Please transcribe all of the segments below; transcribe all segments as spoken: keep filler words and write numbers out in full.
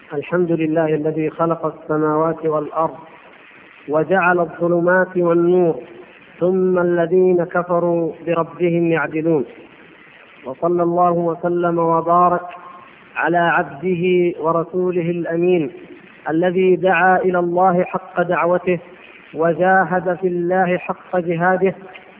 الحمد لله الذي خلق السماوات والأرض وجعل الظلمات والنور، ثم الذين كفروا بربهم يعدلون. وصلى الله وسلم وبارك على عبده ورسوله الأمين الذي دعا إلى الله حق دعوته وجاهد في الله حق جهاده،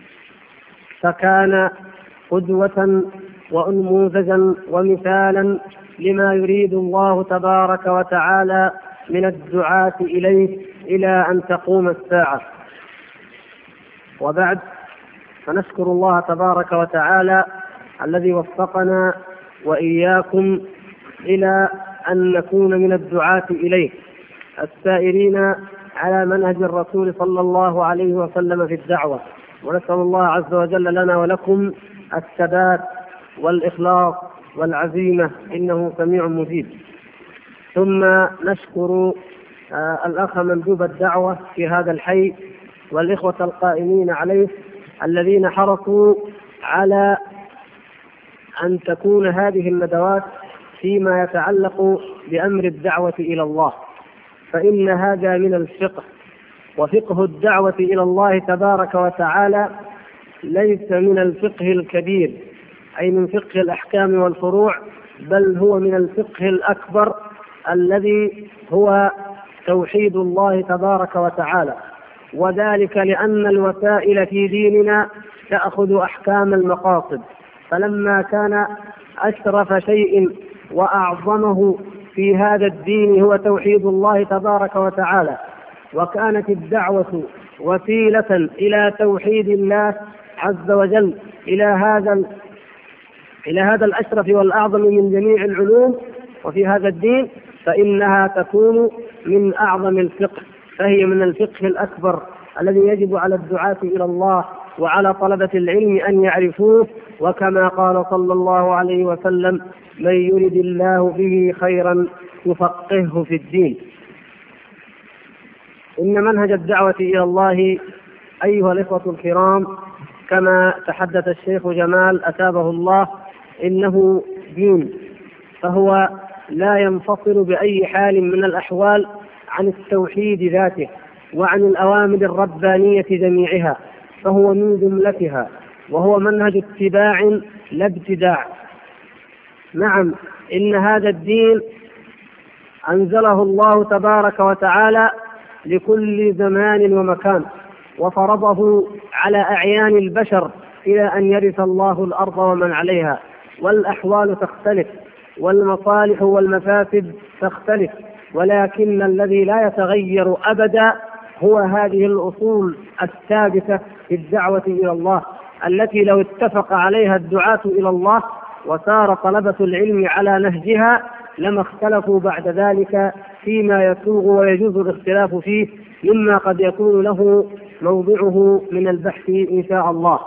فكان قدوة وأنموذجا ومثالا لما يريد الله تبارك وتعالى من الدعاة إليه إلى أن تقوم الساعة. وبعد، فنشكر الله تبارك وتعالى الذي وفقنا وإياكم إلى أن نكون من الدعاة إليه السائرين على منهج الرسول صلى الله عليه وسلم في الدعوة، ونسأل الله عز وجل لنا ولكم الثبات والإخلاص والعزيمة، إنه سميع مجيب. ثم نشكر آه الأخ مندوب الدعوة في هذا الحي والإخوة القائمين عليه الذين حرصوا على أن تكون هذه الندوات فيما يتعلق بأمر الدعوة إلى الله، فإن هذا من الفقه، وفقه الدعوة إلى الله تبارك وتعالى ليس من الفقه الكبير أي من فقه الأحكام والفروع، بل هو من الفقه الأكبر الذي هو توحيد الله تبارك وتعالى. وذلك لأن الوسائل في ديننا تأخذ أحكام المقاصد، فلما كان أشرف شيء وأعظمه في هذا الدين هو توحيد الله تبارك وتعالى، وكانت الدعوة وسيلة إلى توحيد الله عز وجل إلى هذا إلى هذا الأشرف والأعظم من جميع العلوم وفي هذا الدين، فإنها تكون من أعظم الفقه، فهي من الفقه الأكبر الذي يجب على الدعاة إلى الله وعلى طلبة العلم أن يعرفوه. وكما قال صلى الله عليه وسلم: من يرد الله به خيرا يفقهه في الدين. إن منهج الدعوة إلى الله أيها الإخوة الكرام، كما تحدث الشيخ جمال أتابه الله، إنه دين، فهو لا ينفصل بأي حال من الأحوال عن التوحيد ذاته وعن الأوامر الربانية جميعها، فهو من جملتها، وهو منهج اتباع لا ابتداع. نعم، إن هذا الدين أنزله الله تبارك وتعالى لكل زمان ومكان، وفرضه على أعيان البشر إلى أن يرث الله الأرض ومن عليها، والأحوال تختلف والمصالح والمفاسد تختلف، ولكن الذي لا يتغير أبدا هو هذه الأصول الثابتة في الدعوة إلى الله، التي لو اتفق عليها الدعاة إلى الله وسار طلبة العلم على نهجها لما اختلفوا بعد ذلك فيما يسوغ ويجوز الاختلاف فيه، مما قد يكون له موضعه من البحث إن شاء الله.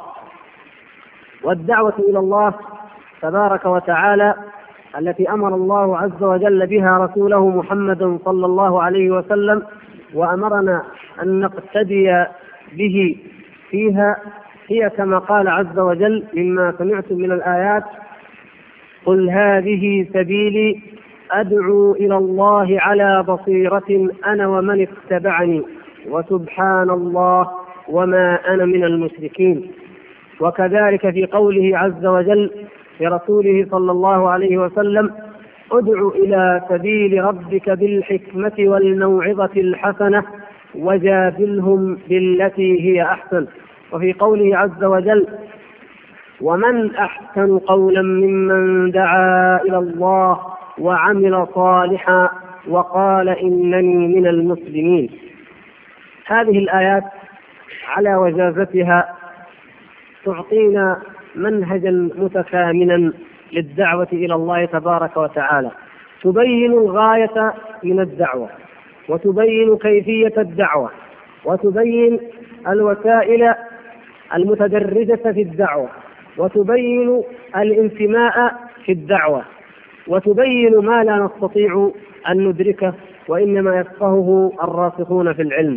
والدعوة إلى الله تبارك وتعالى التي أمر الله عز وجل بها رسوله محمد صلى الله عليه وسلم وأمرنا أن نقتدي به فيها، هي كما قال عز وجل مما سمعتم من الآيات: قل هذه سبيلي أدعو إلى الله على بصيرة أنا ومن اتبعني وسبحان الله وما أنا من المشركين. وكذلك في قوله عز وجل لرسوله صلى الله عليه وسلم: ادع إلى سبيل ربك بالحكمة والموعظة الحسنة وجادلهم بالتي هي أحسن. وفي قوله عز وجل: ومن أحسن قولا ممن دعا إلى الله وعمل صالحا وقال إنني من المسلمين. هذه الآيات على وجازتها تعطينا منهجا متكاملا للدعوة إلى الله تبارك وتعالى، تبين الغاية من الدعوة، وتبين كيفية الدعوة، وتبين الوسائل المتدرجة في الدعوة، وتبين الانتماء في الدعوة، وتبين ما لا نستطيع أن ندركه وإنما يفقهه الراسخون في العلم.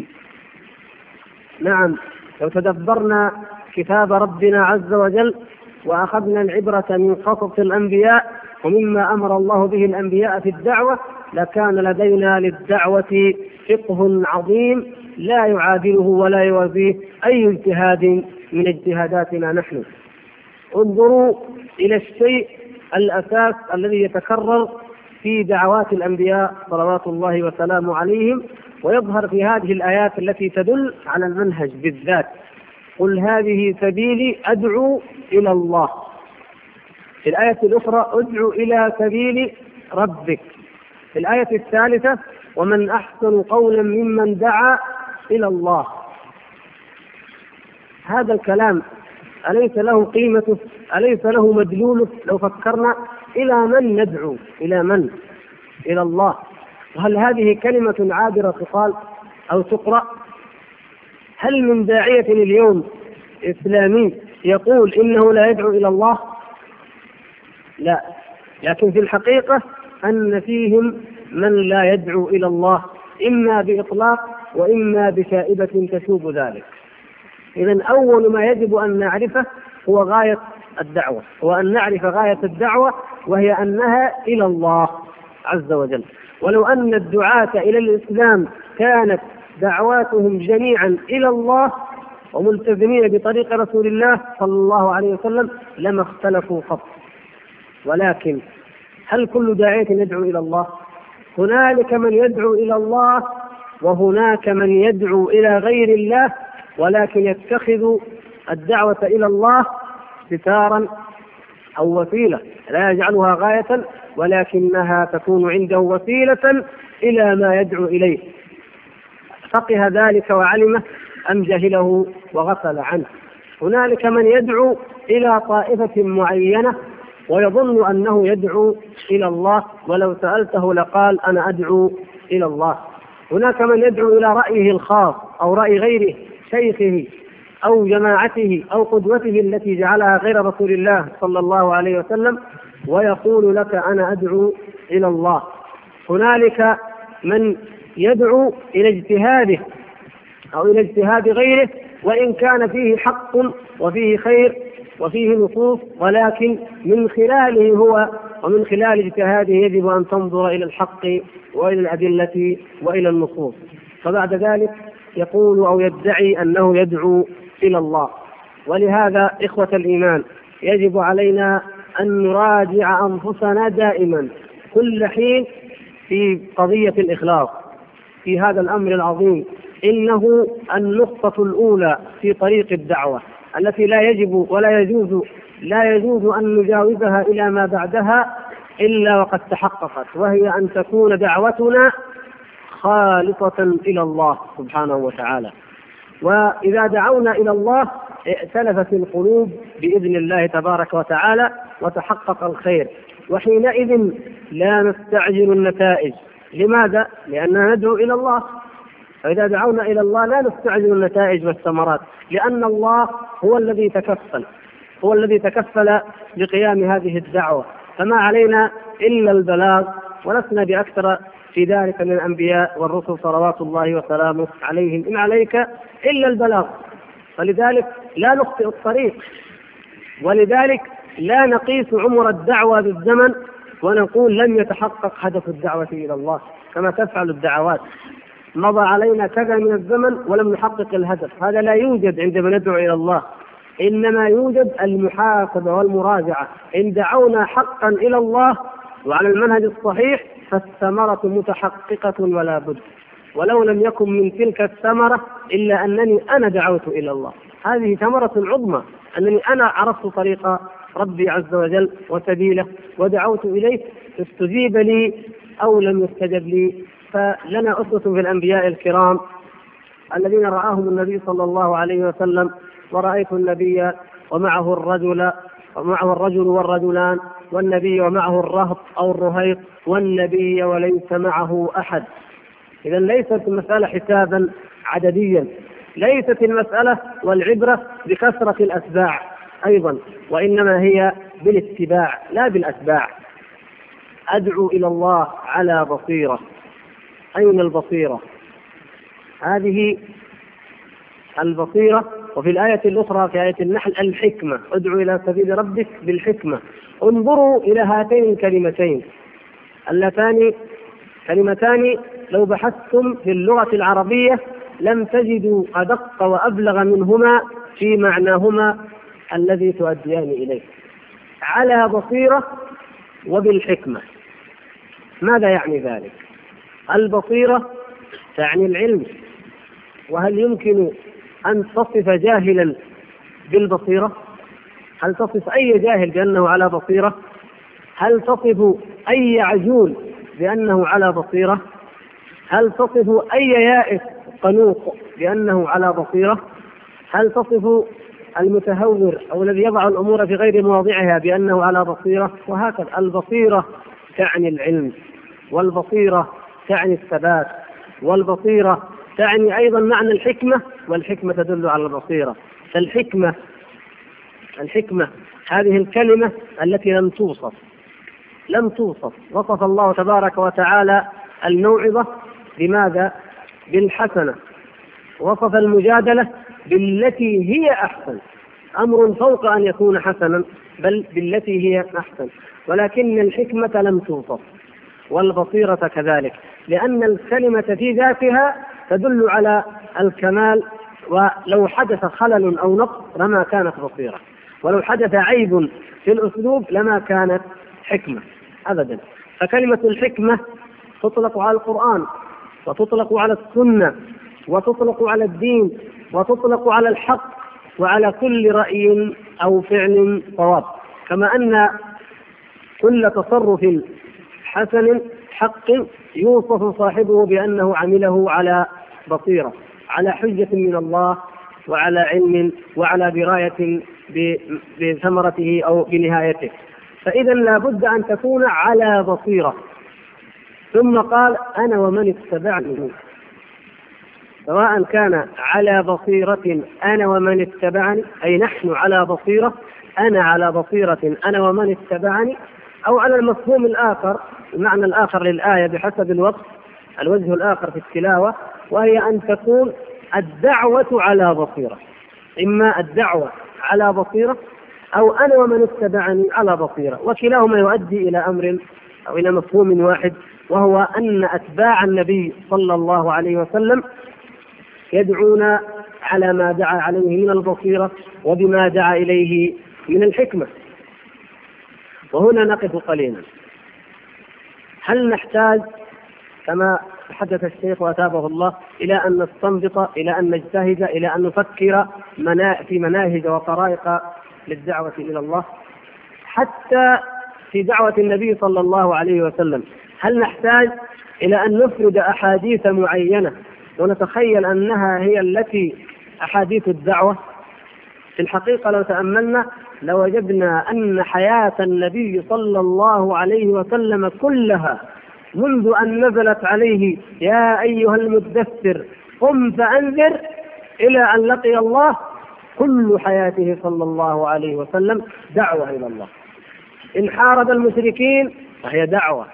نعم، لو تدبرنا كتاب ربنا عز وجل وأخذنا العبرة من قصص الأنبياء ومما أمر الله به الأنبياء في الدعوة لكان لدينا للدعوة فقه عظيم لا يعادله ولا يوازيه أي اجتهاد من اجتهاداتنا نحن. انظروا إلى الشيء الأساس الذي يتكرر في دعوات الأنبياء صلوات الله وسلامه عليهم ويظهر في هذه الآيات التي تدل على المنهج بالذات. قل هذه سبيلي أدعو إلى الله. في الآية الأخرى ادعو إلى سبيل ربك. في الآية الثالثة ومن أحسن قولا ممن دعا إلى الله. هذا الكلام أليس له قيمته؟ أليس له مدلوله؟ لو فكرنا إلى من ندعو؟ إلى من؟ إلى الله. وهل هذه كلمة عابرة تقال أو تقرأ؟ هل من داعية اليوم إسلامي يقول إنه لا يدعو إلى الله؟ لا، لكن في الحقيقة أن فيهم من لا يدعو إلى الله إما بإطلاق وإما بشائبة تشوب ذلك. إذن أول ما يجب أن نعرفه هو غاية الدعوة، هو أن نعرف غاية الدعوة وهي أنها إلى الله عز وجل. ولو أن الدعاة إلى الإسلام كانت دعواتهم جميعا إلى الله وملتزمين بطريق رسول الله صلى الله عليه وسلم لما اختلفوا قط. ولكن هل كل داعية يدعو إلى الله؟ هنالك من يدعو إلى الله وهناك من يدعو إلى غير الله، ولكن يتخذ الدعوة إلى الله ستارا أو وسيلة، لا يجعلها غاية ولكنها تكون عنده وسيلة إلى ما يدعو إليه. فقه ذلك وعلمه أم جهله وغفل عنه. هنالك من يدعو إلى طائفة معينة ويظن أنه يدعو إلى الله، ولو سألته لقال أنا أدعو إلى الله. هناك من يدعو إلى رأيه الخاص أو رأي غيره، شيخه أو جماعته أو قدوته التي جعلها غير رسول الله صلى الله عليه وسلم، ويقول لك أنا أدعو إلى الله. هنالك من يدعو إلى اجتهاده أو إلى اجتهاد غيره وإن كان فيه حق وفيه خير وفيه نصوص، ولكن من خلاله هو ومن خلال اجتهاده يجب أن تنظر إلى الحق وإلى الأدلة وإلى النصوص. فبعد ذلك يقول أو يدعي أنه يدعو إلى الله. ولهذا إخوة الإيمان يجب علينا أن نراجع أنفسنا دائما كل حين في قضية الإخلاص في هذا الأمر العظيم. إنه النقطة الأولى في طريق الدعوة التي لا يجب ولا يجوز لا يجوز أن نجاوزها إلى ما بعدها إلا وقد تحققت، وهي أن تكون دعوتنا خالصة إلى الله سبحانه وتعالى. وإذا دعونا إلى الله ائتلفت القلوب بإذن الله تبارك وتعالى وتحقق الخير، وحينئذ لا نستعجل النتائج. لماذا؟ لأننا ندعو إلى الله. فإذا دعونا إلى الله لا نستعجل النتائج والثمرات، لأن الله هو الذي تكفل هو الذي تكفل بقيام هذه الدعوة، فما علينا إلا البلاغ، ولسنا بأكثر في ذلك من الأنبياء والرسل صلوات الله وسلامه عليهم. إن عليك إلا البلاغ. فلذلك لا نخطئ الطريق، ولذلك لا نقيس عمر الدعوة بالزمن ونقول لم يتحقق هدف الدعوة إلى الله كما تفعل الدعوات. مضى علينا كذا من الزمن ولم نحقق الهدف، هذا لا يوجد عندما ندعو إلى الله. إنما يوجد المحاسبة والمراجعة. إن دعونا حقا إلى الله وعلى المنهج الصحيح فالثمرة متحققة ولا بد، ولو لم يكن من تلك الثمرة إلا أنني أنا دعوت إلى الله. هذه ثمرة عظمى، أنني أنا عرفت طريق ربي عز وجل وسبيله ودعوت إليه، استجيب لي أو لم يستجب لي. فلنا أسوة في الأنبياء الكرام الذين رآهم النبي صلى الله عليه وسلم. ورأيت النبي ومعه الرجل ومعه الرجل والرجلان، والنبي ومعه الرهط أو الرهيط، والنبي وليس معه أحد. إذا ليست المسألة حسابا عدديا، ليست المسألة والعبرة بكثرة الأتباع أيضا، وإنما هي بالاتباع لا بالأتباع. أدعو إلى الله على بصيرة. أين البصيرة؟ هذه البصيرة. وفي الآية الأخرى في آية النحل الحكمة، ادعو إلى سبيل ربك بالحكمة. انظروا إلى هاتين الكلمتين اللتان كلمتان لو بحثتم في اللغة العربية لم تجدوا أدق وأبلغ منهما في معناهما الذي تؤديان إليه. على بصيرة وبالحكمة. ماذا يعني ذلك؟ البصيرة تعني العلم، وهل يمكن أن تصف جاهلا بالبصيرة؟ هل تصف أي جاهل بأنه على بصيرة؟ هل تصف أي عجول بأنه على بصيرة؟ هل تصف أي يائس قنوط بأنه على بصيرة؟ هل تصف المتهور أو الذي يضع الأمور في غير مواضعها بأنه على بصيرة؟ وهكذا. البصيرة تعني العلم، والبصيرة تعني الثبات، والبصيرة تعني أيضا معنى الحكمة، والحكمة تدل على البصيرة. فالحكمة الحكمة هذه الكلمة التي لم توصف لم توصف وصف الله تبارك وتعالى الموعظة بماذا؟ بالحسنة. وصف المجادلة بالتي هي أحسن، أمر فوق أن يكون حسنا، بل بالتي هي أحسن. ولكن الحكمة لم توصف، والبصيرة كذلك، لأن الكلمة في ذاتها تدل على الكمال، ولو حدث خلل أو نقص لما كانت بصيرة، ولو حدث عيب في الأسلوب لما كانت حكمة أبدا. فكلمة الحكمة تطلق على القرآن، وتطلق على السنة، وتطلق على الدين، وتطلق على الحق، وعلى كل رأي أو فعل صواب. كما أن كل تصرف حسن حق يوصف صاحبه بأنه عمله على بصيرة، على حجة من الله، وعلى علم، وعلى دراية بثمرته أو بنهايته. فإذا لا بد أن تكون على بصيرة. ثم قال أنا ومن اتبعني، سواء كان على بصيرة أنا ومن اتبعني، أي نحن على بصيرة، أنا على بصيرة أنا ومن اتبعني، أو على المفهوم الآخر، المعنى الآخر للآية بحسب الوقت، الوجه الآخر في التلاوة، وهي أن تكون الدعوة على بصيرة. إما الدعوة على بصيرة أو أنا ومن اتبعني على بصيرة، وكلاهما يؤدي إلى أمر أو إلى مفهوم واحد، وهو أن أتباع النبي صلى الله عليه وسلم يدعون على ما دعا عليه من البصيرة وبما دعا إليه من الحكمة. وهنا نقف قليلا. هل نحتاج كما تحدث الشيخ وأتابه الله إلى أن نستنبط، إلى أن نجتهد، إلى أن نفكر في مناهج وطرائق للدعوة إلى الله؟ حتى في دعوة النبي صلى الله عليه وسلم هل نحتاج إلى أن نفرد أحاديث معينة ونتخيل أنها هي التي أحاديث الدعوة؟ في الحقيقة لو تأملنا لوجدنا أن حياة النبي صلى الله عليه وسلم كلها منذ أن نزلت عليه يا أيها المدثر قم فأنذر إلى أن لقي الله، كل حياته صلى الله عليه وسلم دعوة إلى الله. إن حارب المشركين فهي دعوة،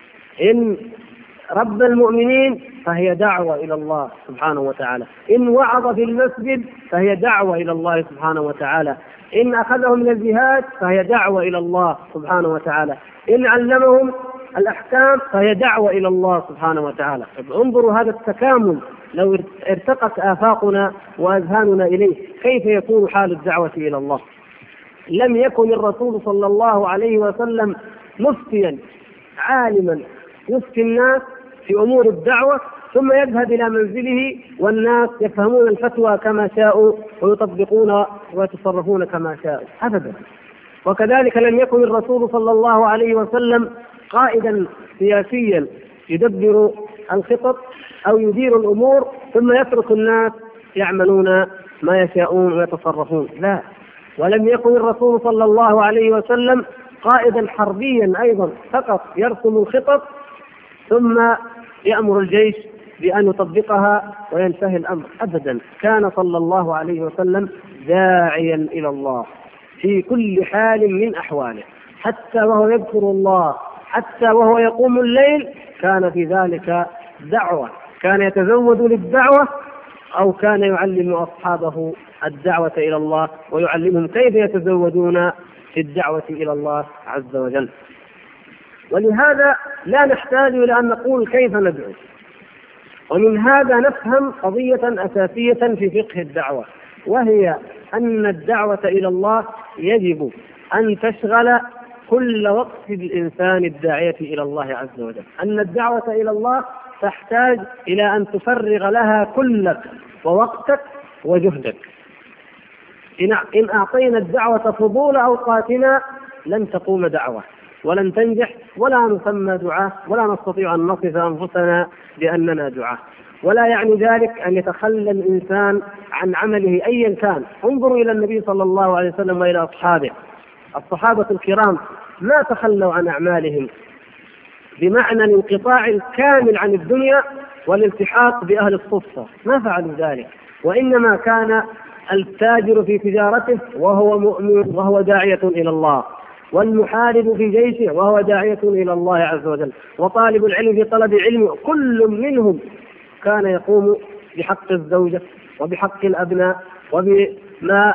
إن رب المؤمنين فهي دعوة إلى الله سبحانه وتعالى، إن وعظ في المسجد فهي دعوة إلى الله سبحانه وتعالى، إن أخذهم من الجهاد فهي دعوة إلى الله سبحانه وتعالى، إن علمهم الأحكام فهي دعوة إلى الله سبحانه وتعالى. انظروا هذا التكامل لو ارتقت آفاقنا وأذهاننا إليه كيف يكون حال الدعوة إلى الله. لم يكن الرسول صلى الله عليه وسلم مفتيا عالما يفتي الناس في أمور الدعوة ثم يذهب إلى منزله والناس يفهمون الفتوى كما شاءوا ويطبقون ويتصرفون كما شاءوا أبدا. وكذلك لم يكن الرسول صلى الله عليه وسلم قائدا سياسيا يدبر الخطط أو يدير الأمور ثم يترك الناس يعملون ما يشاءون ويتصرفون، لا. ولم يكن الرسول صلى الله عليه وسلم قائدا حربيا أيضا فقط يرسم الخطط ثم يأمر الجيش بأن يطبقها وينتهي الأمر، أبدا. كان صلى الله عليه وسلم داعيا إلى الله في كل حال من أحواله، حتى وهو يذكر الله، حتى وهو يقوم الليل كان في ذلك دعوة، كان يتزود للدعوة أو كان يعلم أصحابه الدعوة إلى الله ويعلمهم كيف يتزودون في الدعوة إلى الله عز وجل. ولهذا لا نحتاج إلى أن نقول كيف ندعو. ومن هذا نفهم قضية أساسية في فقه الدعوة، وهي أن الدعوة إلى الله يجب أن تشغل كل وقت الإنسان الداعية إلى الله عز وجل. أن الدعوة إلى الله تحتاج إلى أن تفرغ لها كلك ووقتك وجهدك. إن أعطينا الدعوة فضول أوقاتنا لن تقوم دعوة ولن تنجح ولا نسمى دعاة ولا نستطيع أن نصف أنفسنا بأننا دعاة. ولا يعني ذلك أن يتخلى الإنسان عن عمله أيا كان. انظروا إلى النبي صلى الله عليه وسلم وإلى أصحابه. الصحابة الكرام ما تخلوا عن أعمالهم بمعنى الانقطاع الكامل عن الدنيا والالتحاق بأهل الصفة، ما فعلوا ذلك، وإنما كان التاجر في تجارته وهو مؤمن وهو داعية إلى الله، والمحارب في جيشه وهو داعية إلى الله عز وجل، وطالب العلم في طلب علمه، كل منهم كان يقوم بحق الزوجة وبحق الأبناء وبما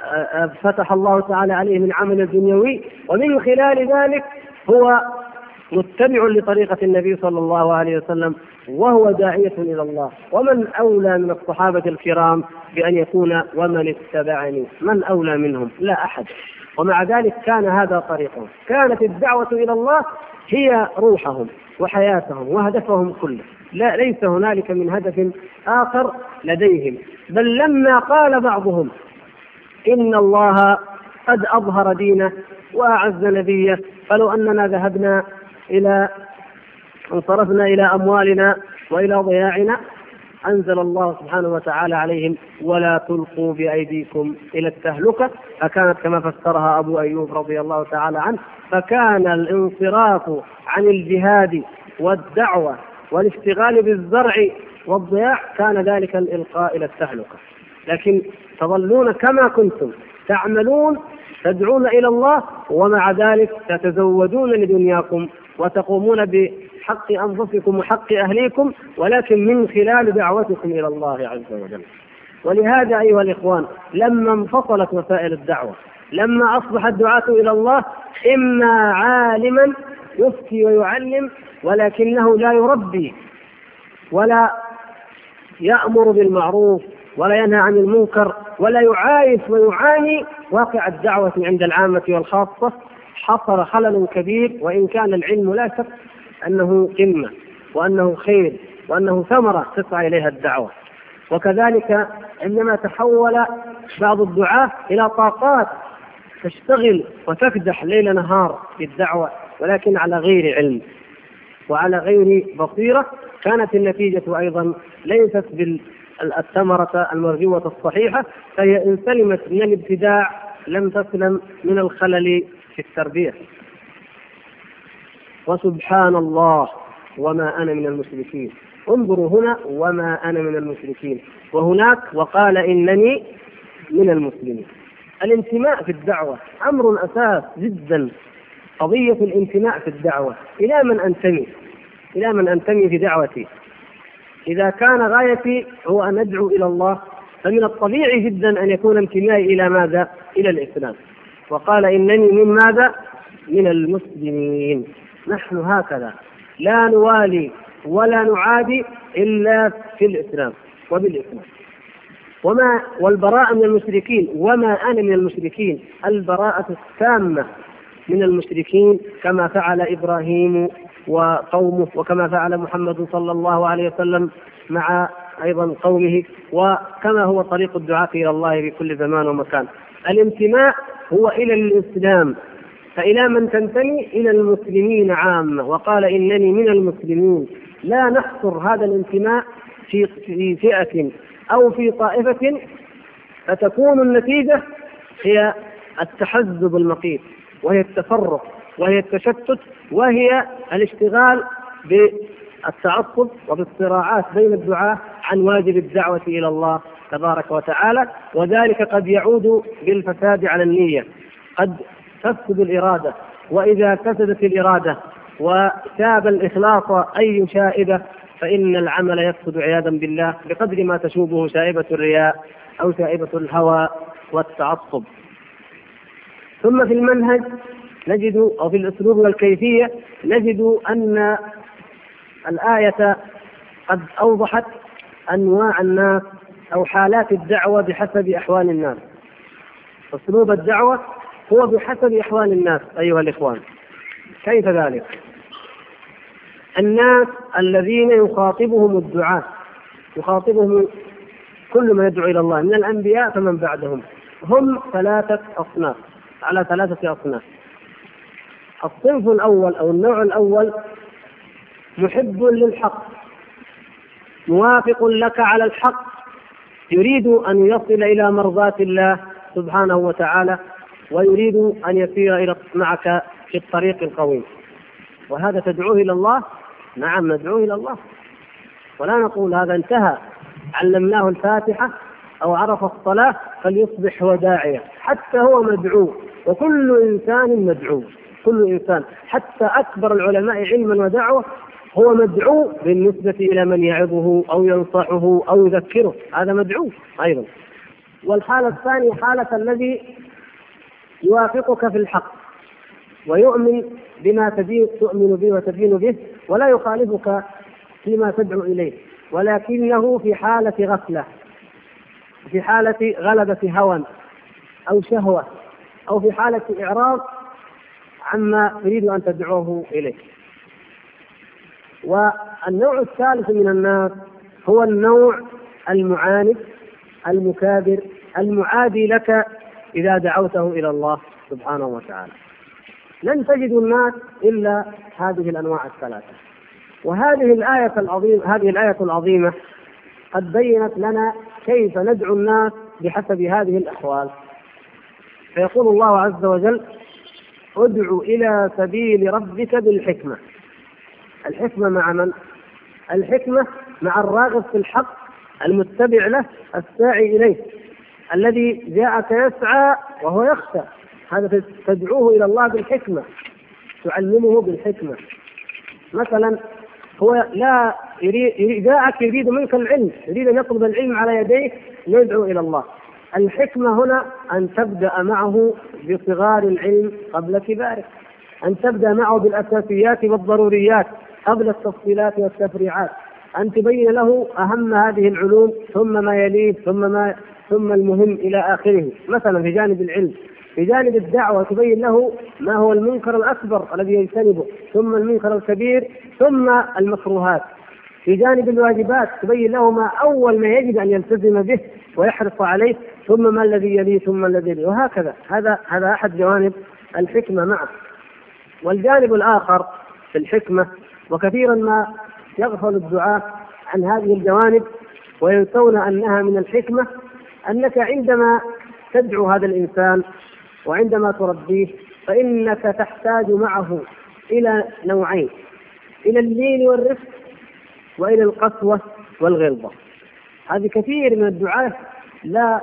فتح الله تعالى عليه من عمل الدنيوي، ومن خلال ذلك هو متبع لطريقة النبي صلى الله عليه وسلم وهو داعية إلى الله. ومن أولى من الصحابة الكرام بأن يكون ومن اتبعني؟ من أولى منهم؟ لا أحد. ومع ذلك كان هذا طريقهم، كانت الدعوة إلى الله هي روحهم وحياتهم وهدفهم كله، لا ليس هنالك من هدف آخر لديهم. بل لما قال بعضهم إن الله قد أظهر دينه وأعز نبيه، فلو أننا ذهبنا إلى انصرفنا إلى أموالنا وإلى ضياعنا، أنزل الله سبحانه وتعالى عليهم ولا تلقوا بأيديكم إلى التهلكة، فكانت كما فسرها أبو أيوب رضي الله تعالى عنه، فكان الانصراف عن الجهاد والدعوة والاشتغال بالزرع والضياع كان ذلك الإلقاء إلى التهلكة. لكن تظلون كما كنتم تعملون تدعون إلى الله، ومع ذلك تتزودون لدنياكم وتقومون بحق أنفسكم وحق أهليكم، ولكن من خلال دعوتكم إلى الله عز وجل. ولهذا أيها الإخوان، لما انفصلت وسائل الدعوة، لما أصبح الدعاة إلى الله إما عالما يفتي ويعلم ولكنه لا يربي ولا يأمر بالمعروف ولا ينهى عن المنكر ولا يعايش ويعاني واقع الدعوة عند العامة والخاصة، حصل خلل كبير. وإن كان العلم لا شك أنه قمة وأنه خير وأنه ثمرة تسعى إليها الدعوة. وكذلك عندما تحول بعض الدعاة إلى طاقات تشتغل وتكدح ليل نهار بالدعوة ولكن على غير علم وعلى غير بصيرة، كانت النتيجة أيضا ليست بالثمرة المرجوة الصحيحة، فهي إن سلمت من الابتداع لم تسلم من الخلل في التربية. وسبحان الله وما أنا من المشركين. انظروا هنا وما أنا من المشركين، وهناك وقال إنني من المسلمين. الانتماء في الدعوة أمر أساس جدا. قضية الانتماء في الدعوة، إلى من أنتمي؟ إلى من أنتمي في دعوتي؟ إذا كان غايتي هو أن أدعو إلى الله، فمن الطبيعي جدا أن يكون انتمائي إلى ماذا؟ إلى الإسلام. وقال إنني من ماذا؟ من المسلمين. نحن هكذا لا نوالي ولا نعادي إلا في الإسلام وبالإسلام. وما والبراءة من المشركين، وما أنا من المشركين، البراءة التامة من المشركين كما فعل إبراهيم وقومه، وكما فعل محمد صلى الله عليه وسلم مع أيضا قومه، وكما هو طريق الدعاة إلى الله في كل زمان ومكان. الانتماء هو إلى الإسلام، فإلى من تنتمي؟ إلى المسلمين عامة. وقال إنني من المسلمين. لا نحصر هذا الانتماء في في فئة أو في طائفة فتكون النتيجة هي التحزب المقيت، وهي التفرق، وهي التشتت، وهي الاشتغال بالتعصب وبالصراعات بين الدعاة عن واجب الدعوة إلى الله تبارك وتعالى. وذلك قد يعود بالفساد على النية، قد تفسد الإرادة، وإذا فسدت الإرادة وشاب الإخلاص أي شائبة فإن العمل يفسد عياذا بالله بقدر ما تشوبه شائبة الرياء أو شائبة الهوى والتعصب. ثم في المنهج نجد أو في الأسلوب والكيفية نجد أن الآية قد أوضحت أنواع الناس أو حالات الدعوة بحسب أحوال الناس. أسلوب الدعوة هو بحسب أحوال الناس أيها الإخوان. كيف ذلك؟ الناس الذين يخاطبهم الدعاة، يخاطبهم كل من يدعو إلى الله من الأنبياء فمن بعدهم، هم ثلاثة أصناف، على ثلاثة أصناف. الصنف الأول أو النوع الأول محب للحق، موافق لك على الحق، يريد أن يصل إلى مرضاة الله سبحانه وتعالى، ويريد أن يسير إلى معك في الطريق القويم. وهذا تدعوه إلى الله؟ نعم ندعوه إلى الله، ولا نقول هذا انتهى علمناه الفاتحة أو عرف الصلاة فليصبح هو داعية، حتى هو مدعو، وكل إنسان مدعو، كل إنسان حتى أكبر العلماء علما ودعوة هو مدعو بالنسبة إلى من يعظه أو ينصحه أو يذكره، هذا مدعو أيضا. والحالة الثانية حالة الذي يوافقك في الحق ويؤمن بما تؤمن به وتدين به ولا يخالفك فيما تدعو إليه، ولكنه في حالة غفلة، في حالة غلبة هوى أو شهوة أو في حالة إعراض عما تريد أن تدعوه إليه. والنوع الثالث من الناس هو النوع المعاند المكابر المعادي لك إذا دعوته إلى الله سبحانه وتعالى. لن تجد الناس إلا هذه الأنواع الثلاثة. وهذه الآية العظيمة هذه الآية العظيمة قد بينت لنا كيف ندعو الناس بحسب هذه الأحوال. فيقول الله عز وجل: ادع إلى سبيل ربك بالحكمة. الحكمة مع من؟ الحكمة مع الراغب في الحق المتبع له الساعي إليه، الذي جاءك يسعى وهو يخشى، هذا تدعوه إلى الله بالحكمة، تعلمه بالحكمة. مثلا هو لا يريد جاءك يريد منك العلم، يريد أن يطلب العلم على يديك، يدعو إلى الله. الحكمة هنا أن تبدأ معه بصغار العلم قبل كباره، أن تبدأ معه بالأساسيات والضروريات قبل التفصيلات والتفريعات، أن تبين له أهم هذه العلوم ثم ما يليه ثم ما ثم المهم إلى آخره. مثلا في جانب العلم، في جانب الدعوة تبين له ما هو المنكر الأكبر الذي يجتنبه، ثم المنكر الكبير، ثم المكروهات. في جانب الواجبات تبين له ما أول ما يجب أن يلتزم به ويحرص عليه، ثم ما الذي يليه ثم الذي يليه، وهكذا. هذا هذا أحد جوانب الحكمة معه. والجانب الآخر في الحكمة، وكثيرا ما يغفل الدعاة عن هذه الجوانب وينسون أنها من الحكمة، أنك عندما تدعو هذا الإنسان وعندما تربيه فإنك تحتاج معه إلى نوعين: إلى اللين والرفق وإلى القسوة والغلظة. هذه كثير من الدعاة لا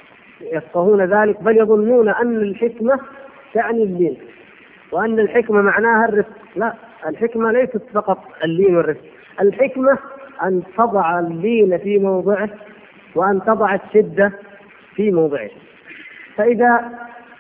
يفقهون ذلك، بل يظنون أن الحكمة تعني اللين وأن الحكمة معناها الرفق. لا، الحكمة ليست فقط اللين والرفق، الحكمة أن تضع اللين في موضعه وأن تضع الشدة في موضعه. فإذا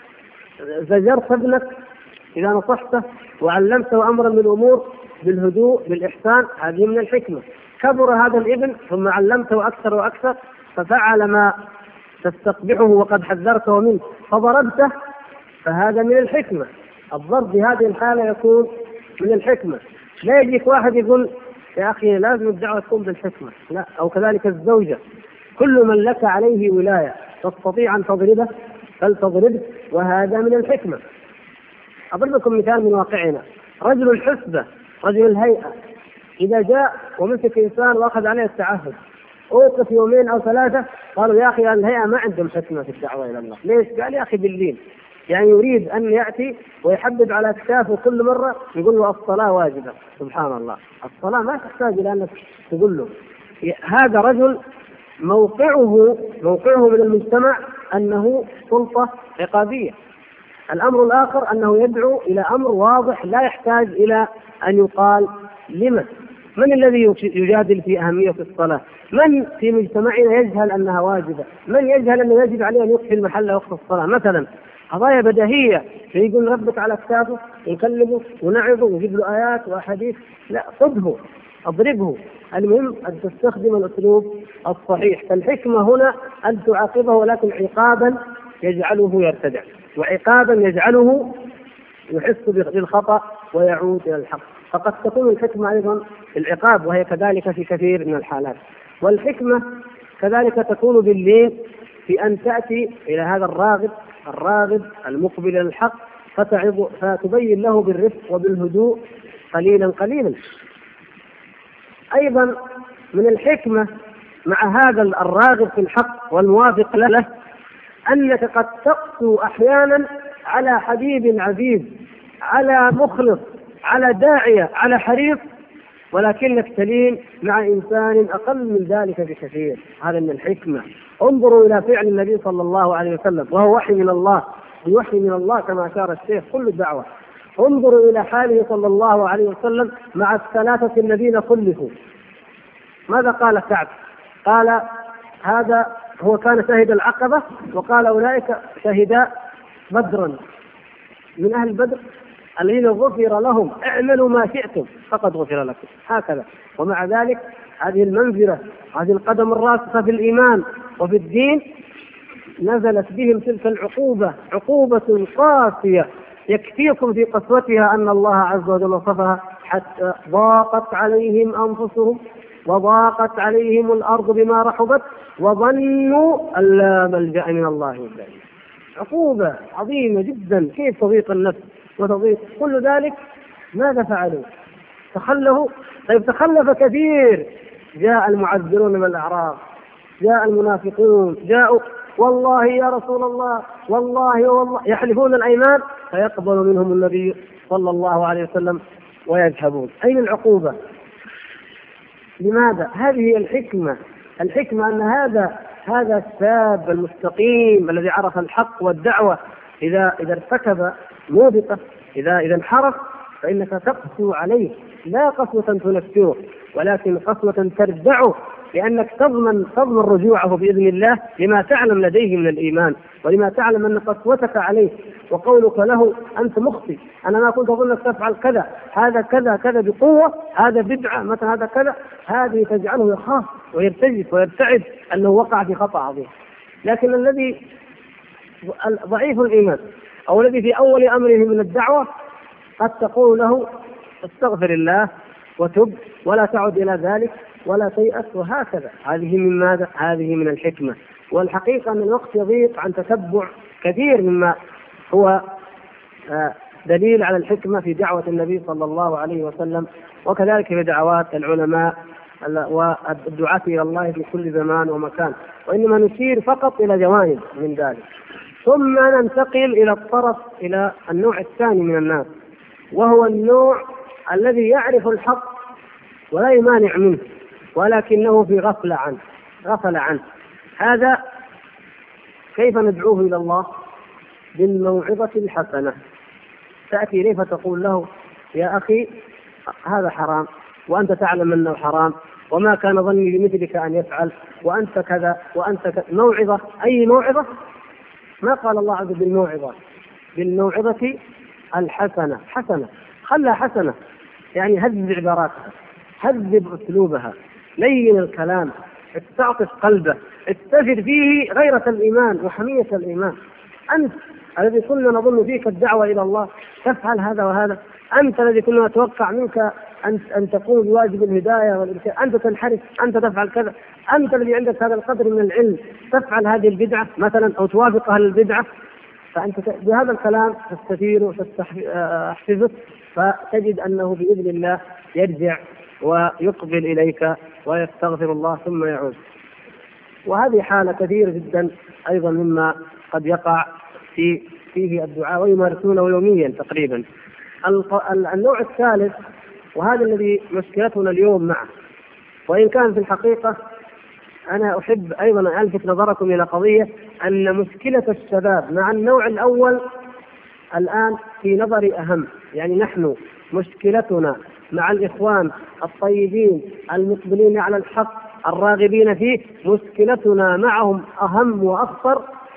زجرت ابنك، إذا نصحته وعلمته أمرا من الأمور بالهدوء بالإحسان، هذه من الحكمة. كبر هذا الابن ثم علمته أكثر وأكثر ففعل ما تستقبحه وقد حذرته منه فضربته، فهذا من الحكمة. الضرب بهذه الحالة يكون من الحكمة. لا يجيك واحد يقول يا أخي لازم الدعوة تكون بالحكمة، لا. أو كذلك الزوجة، كل من لك عليه ولاية تستطيع أن تضربه فلتضربه، وهذا من الحكمة. أضرب لكم مثال من واقعنا: رجل الحسبة، رجل الهيئة، إذا جاء ومسك إنسان وأخذ عليه التعهد، أوقف يومين أو ثلاثة، قالوا يا أخي الهيئة ما عندهم حكمة في الدعوة إلى الله. ليش؟ قال يا أخي باللين، يعني يريد أن يأتي ويحدد على أكتافه كل مرة يقول له الصلاة واجبة. سبحان الله، الصلاة ما تحتاج إلى أنك تقول له. هذا رجل موقعه موقعه من المجتمع أنه سلطة عقابية. الأمر الآخر أنه يدعو إلى أمر واضح لا يحتاج إلى أن يقال لمن. من الذي يجادل في أهمية الصلاة؟ من في مجتمعنا يجهل أنها واجبة؟ من يجهل أنه يجب عليه أن يقفل المحل وقت الصلاة؟ مثلا قضايا بديهية، يقول ربك على كتابه يكلمه ونعظه ويجيب له آيات وأحاديث، لا، خذه اضربه. المهم أن تستخدم الأسلوب الصحيح. فالحكمة هنا أن تعاقبه، ولكن عقابا يجعله يرتدع، وعقابا يجعله يحس بالخطأ ويعود إلى الحق. فقد تكون الحكمة أيضا العقاب، وهي كذلك في كثير من الحالات. والحكمة كذلك تكون باللين، في أن تأتي إلى هذا الراغب الراغب المقبل إلى الحق فتعظ، فتبين له بالرفق وبالهدوء قليلا قليلا. أيضا من الحكمة مع هذا الراغب في الحق والموافق له أنك قد تقسو أحيانا على حبيب عزيز، على مخلص، على داعية، على حريص، ولكنك تلين مع إنسان أقل من ذلك بكثير. هذا من الحكمة. انظروا إلى فعل النبي صلى الله عليه وسلم، وهو وحي من الله، بوحي من الله كما أشار الشيخ كل الدعوة. انظروا إلى حاله صلى الله عليه وسلم مع الثلاثة الذين خلفوا. ماذا قال كعب؟ قال هذا هو كان شهد العقبة، وقال أولئك شهدا بدرا، من أهل بدر الذين غفر لهم اعملوا ما شئتم فقد غفر لكم، هكذا. ومع ذلك هذه المنزلة، هذه القدم الراسخة في الإيمان وفي الدين، نزلت بهم تلك العقوبة، عقوبة قاسية يكفيكم في قسوتها أن الله عز وجل وصفها: حتى ضاقت عليهم أنفسهم وضاقت عليهم الأرض بما رحبت وظنوا أن لا ملجأ من الله إلا إليه. عقوبة عظيمة جدا، كيف تضيق النفس وتضيق كل ذلك. ماذا فعلوا؟ تخلفوا. طيب تخلف كثير. جاء المعذرون من الأعراب، جاء المنافقون، جاءوا والله يا رسول الله، والله والله، يحلفون الأيمان، فيقبل منهم النبي صلى الله عليه وسلم ويذهبون. أين العقوبة؟ لماذا؟ هذه الحكمة. الحكمة أن هذا هذا الشاب المستقيم الذي عرف الحق والدعوة إذا إذا ارتكب موبقة، إذا إذا انحرف، فإنك تقسو عليه، لا قسوة تنفره، ولكن قسوة تردعه، لأنك تضمن تضمن رجوعه بإذن الله لما تعلم لديه من الإيمان، ولما تعلم أن قسوتك عليه وقولك له أنت مخطئ، أنا ما كنت أظنك تفعل كذا، هذا كذا كذا بقوة، هذا بدعة مثلا، هذا كذا، هذه تجعله يخاف ويرتجف ويرتعد أنه وقع في خطأ عظيم. لكن الذي ضعيف الإيمان أو الذي في أول أمره من الدعوة قد تقول له استغفر الله وتب ولا تعد إلى ذلك ولا تيأس، وهكذا. هذه من ماذا؟ هذه من الحكمة. والحقيقة أن الوقت يضيق عن تتبع كثير مما هو دليل على الحكمة في دعوة النبي صلى الله عليه وسلم، وكذلك في دعوات العلماء والدعاة إلى الله في كل زمان ومكان، وإنما نشير فقط إلى جوانب من ذلك. ثم ننتقل إلى الطرف إلى النوع الثاني من الناس، وهو النوع الذي يعرف الحق ولا يمانع منه، ولكنه في غفلة عنه غفل عنه. هذا كيف ندعوه إلى الله؟ بالموعظة الحسنة. تأتي إليه فتقول له يا أخي هذا حرام وأنت تعلم أنه حرام، وما كان ظني لمثلك أن يفعل، وأنت كذا وأنت كذا. موعظة. أي موعظة؟ ما قال الله عز وجل بالموعظة، بالموعظة الحسنة. حسنة، خلها حسنة، يعني هذب عباراتها، هذب أسلوبها، لين الكلام، استعطف قلبه، استفد فيه غيرة الإيمان وحمية الإيمان. أنت الذي كنا نظن فيك الدعوة إلى الله تفعل هذا وهذا، أنت الذي كنا نتوقع منك أن أن تقوم بواجب الهداية والإرشاد، أنت تنحرف، أنت تفعل كذا، أنت الذي عندك هذا القدر من العلم تفعل هذه البدعة مثلا أو توافق أهل البدعة. فأنت بهذا الكلام تستثير وتستحفظه، فتجد أنه بإذن الله يرجع ويقبل إليك ويستغفر الله ثم يعود. وهذه حالة كثيرة جدا أيضا مما قد يقع في فيه الدعاء ويمارسونه يوميا تقريبا. النوع الثالث، وهذا الذي مشكلتنا اليوم معه، وإن كان في الحقيقة أنا أحب أيضا أن ألفت نظركم إلى قضية أن مشكلة الشباب مع النوع الأول الآن في نظري أهم. يعني نحن مشكلتنا مع الإخوان الطيبين المقبلين على الحق الراغبين فيه، مشكلتنا معهم أهم وأخطر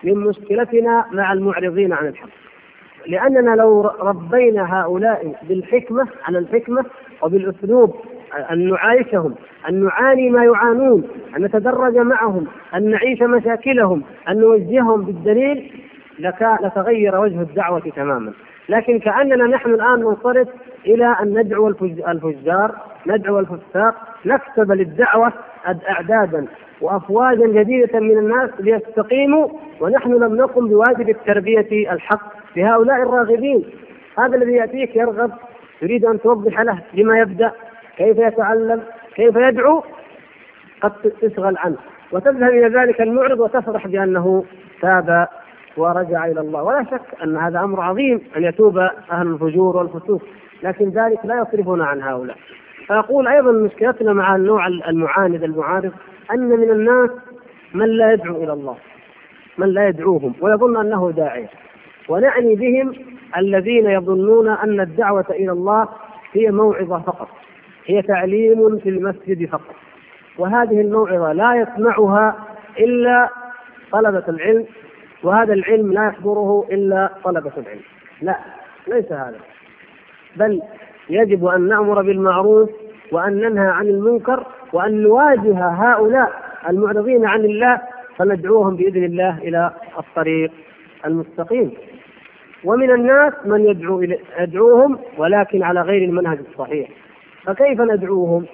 من مشكلتنا مع المعرضين عن الحق، لأننا لو ربينا هؤلاء بالحكمة على الحكمة وبالأسلوب أن نعايشهم، أن نعاني ما يعانون، أن نتدرج معهم، أن نعيش مشاكلهم، أن نوجههم بالدليل، لتغير وجه الدعوة تماما. لكن كأننا نحن الآن ننصرف إلى أن ندعو الفجار، ندعو الفساق، نكتب للدعوة أعدادا وأفواجا جديدة من الناس ليستقيموا، ونحن لم نقم بواجب التربية الحق لهؤلاء الراغبين. هذا الذي يأتيك يرغب، تريد أن توضح له لما يبدأ، كيف يتعلم، كيف يدعو، قد تشغل عنه وتذهب إلى ذلك المعرض وتفرح بأنه تاب ورجع إلى الله. ولا شك أن هذا أمر عظيم أن يتوب أهل الفجور والفسوق، لكن ذلك لا يصرفون عن هؤلاء. فأقول أيضا مشكلتنا مع النوع المعاند المعارض أن من الناس من لا يدعو إلى الله، من لا يدعوهم ويظن أنه داعية، ونعني بهم الذين يظنون أن الدعوة إلى الله هي موعظة فقط، هي تعليم في المسجد فقط، وهذه الموعظة لا يسمعها إلا طلبة العلم، وهذا العلم لا يحضره إلا طلبة العلم. لا، ليس هذا، بل يجب أن نأمر بالمعروف وأن ننهى عن المنكر وأن نواجه هؤلاء المعرضين عن الله فندعوهم بإذن الله إلى الطريق المستقيم. ومن الناس من يدعو يدعوهم ولكن على غير المنهج الصحيح. فكيف ندعوهم؟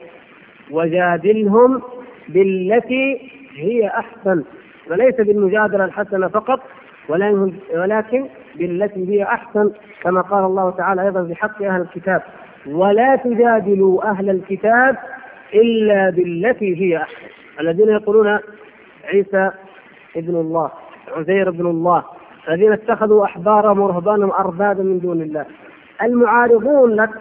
وجادلهم بالتي هي أحسن، وليس بالمجادلة الحسنة فقط، ولكن بالتي هي أحسن، كما قال الله تعالى أيضا في حق أهل الكتاب: ولا تجادلوا أهل الكتاب إلا بالتي هي أحسن. الذين يقولون عيسى ابن الله، عزير ابن الله، الذين اتخذوا أحبارهم ورهبانهم أربابا من دون الله، المعارضون لك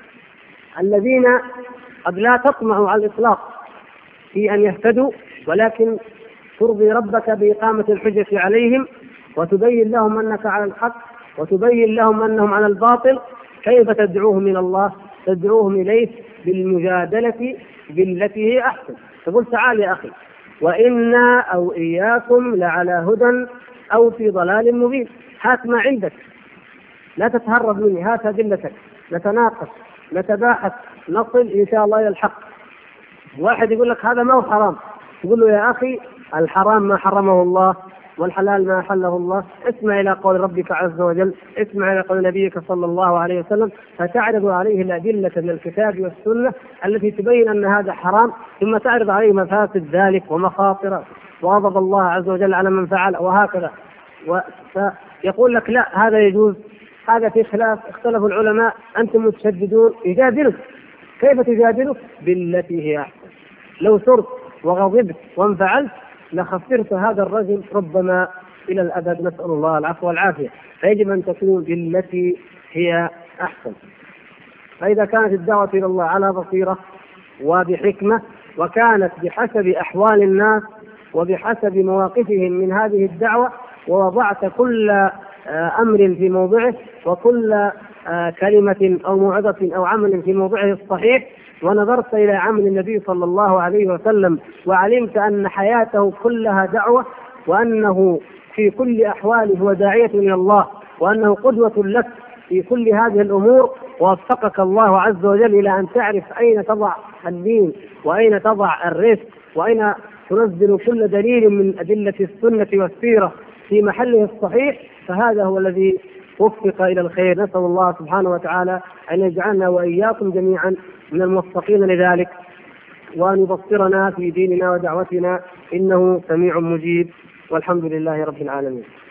الذين قد لا تطمع على الإطلاق في أن يهتدوا، ولكن ترضي ربك بإقامة الحجة عليهم وتبين لهم أنك على الحق وتبين لهم أنهم على الباطل. كيف تدعوهم إلى الله؟ تدعوهم إليه بالمجادلة بالتي هي أحسن. تقول: تعال يا أخي، وإنا أو إياكم لعلى هدى أو في ضلال مبين، هات ما عندك، لا تتهرب مني، هات أدلتك، نتناقش، نتباحث، نصل إن شاء الله إلى الحق. واحد يقول لك هذا ما هو حرام، تقول له: يا أخي، الحرام ما حرمه الله والحلال ما حله الله. اسمع إلى قول ربك عز وجل، اسمع إلى قول نبيك صلى الله عليه وسلم، فتعرض عليه الأدلة من الكتاب والسنة التي تبين أن هذا حرام، ثم تعرض عليه مفاسد ذلك ومخاطره وغضب الله عز وجل على من فعل، وهكذا. ويقول لك: لا، هذا يجوز، هذا في خلاف، اختلف العلماء، أنتم متشددون. يجادلك. كيف تجادلك؟ بالتي هي أحسن. لو صرت وغضبت وانفعلت لخسرت هذا الرجل ربما إلى الأبد، نسأل الله العفو والعافية. فيجب أن تكون بالتي هي أحسن. فإذا كانت الدعوة إلى الله على بصيرة وبحكمة، وكانت بحسب أحوال الناس وبحسب مواقفهم من هذه الدعوة، ووضعت كل أمر في موضعه وكل كلمة أو موعظة أو عمل في موضعه الصحيح، ونظرت إلى عمل النبي صلى الله عليه وسلم وعلمت أن حياته كلها دعوة، وأنه في كل أحواله هو داعية إلى الله، وأنه قدوة لك في كل هذه الأمور، ووفقك الله عز وجل إلى أن تعرف أين تضع الدين وأين تضع الرزق وأين تنزل كل دليل من أدلة السنة والسيرة في محله الصحيح، فهذا هو الذي وفق إلى الخير. نسأل الله سبحانه وتعالى أن يجعلنا وإياكم جميعا من الموفقين لذلك، وأن يبصرنا في ديننا ودعوتنا، إنه سميع مجيب، والحمد لله رب العالمين.